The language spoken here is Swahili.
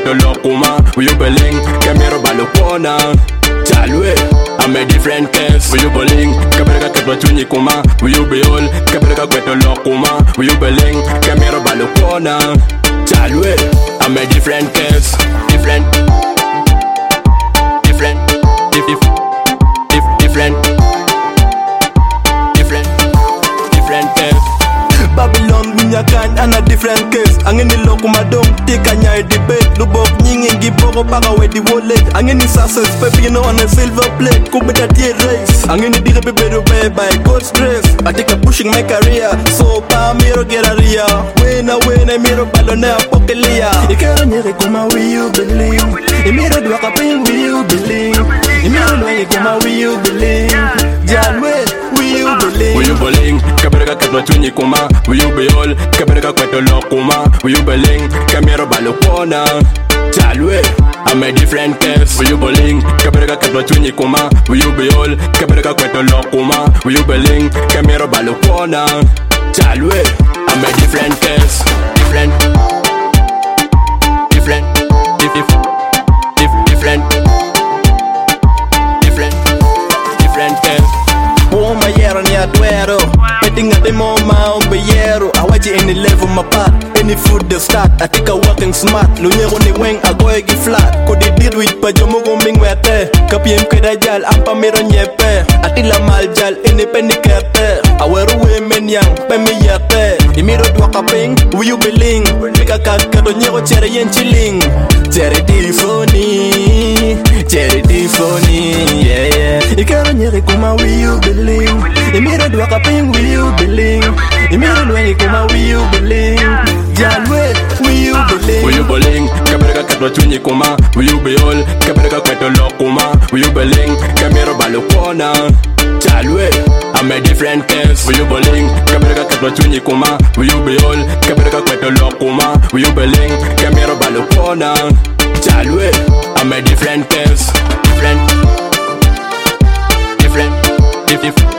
kweto lokuma you beling kamero balokona chalwe I'm a different case you beling kabereka ketwa chunyi kuma you be all kabereka kweto lokuma you beling kamero balokona chalwe I'm a different case different case Babylon minyakan ana different case angeni lokuma dom tika nyai debate lubok nyingi ngiboko baka wedi wallet angeni success pepe you know on a silver plate kubeda tie race angeni dire bebedo by God stress I take a pushing my career so pa miro geraria wena miro balona pokelia ikero nyere kuma will you believe imiro dwaka pin will you believe imiro loye kuma will you believe jalwe will you believe kabereka ketwa chunyi kuma will you be all kabereka kweto lokuma will you beling kamero balokona chalwe I'm a different case will you beling kabereka ketwa chunyi kuma will you be all kabereka kweto lokuma will you beling kamero balokona chalwe I'm a different case different case Woman yero ni adwero Betting at the moma on beyero I watch any level my part Any food they start I take a working smart Lunyero ni weng I go egi flat Kodi did with pa jomo gumbing wete Kapi mkeda jal ampa miro nyepe Atila mal jal ini penny kepe Aweru women yang pemi yete Imiro dwaka ping will you beling Mika kakado nyero chere yen chilling Chere di phony yeah Ikero nyere kuma will you believe Imiro dwaka ping will you believe Imiro lwenye kuma will you believe Jalwe will you believe kabereka ketwa chunyi kuma will you be all kabereka kweto lokuma will you beling kamero balokona chalwe I'm a different case will you believe kabereka ketwa chunyi kuma will you be all kabereka kweto lokuma will you beling kamero balokona chalwe I'm a different case different